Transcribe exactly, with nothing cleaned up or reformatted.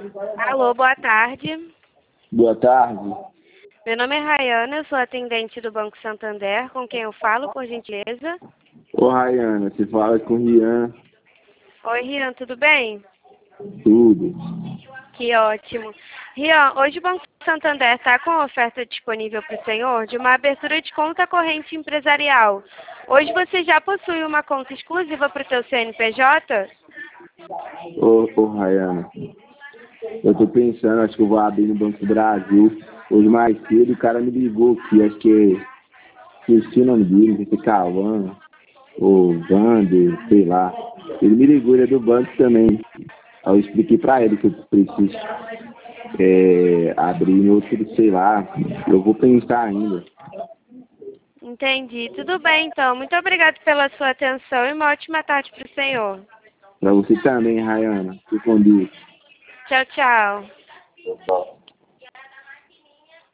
Alô, boa tarde. Boa tarde. Meu nome é Rayana, eu sou atendente do Banco Santander. Com quem eu falo, por gentileza? Ô Rayana, você fala com o Rian. Oi, Rian, tudo bem? Tudo. Que ótimo. Rian, hoje o Banco Santander está com oferta disponível para o senhor de uma abertura de conta corrente empresarial. Hoje você já possui uma conta exclusiva para o seu C N P J? Ô, ô Rayana, eu tô pensando, acho que eu vou abrir no Banco do Brasil. Hoje mais cedo o cara me ligou aqui, acho que é, esqueci o nome dele, não sei se é Cauã, ou Vander, sei lá. Ele me ligou, ele é do banco também. Aí eu expliquei pra ele que eu preciso é, abrir em outro, sei lá. Eu vou pensar ainda. Entendi. Tudo bem, então. Muito obrigada pela sua atenção e uma ótima tarde para o senhor. Pra você também, Rayana. Fique com Deus. Tchau, tchau. Tchau.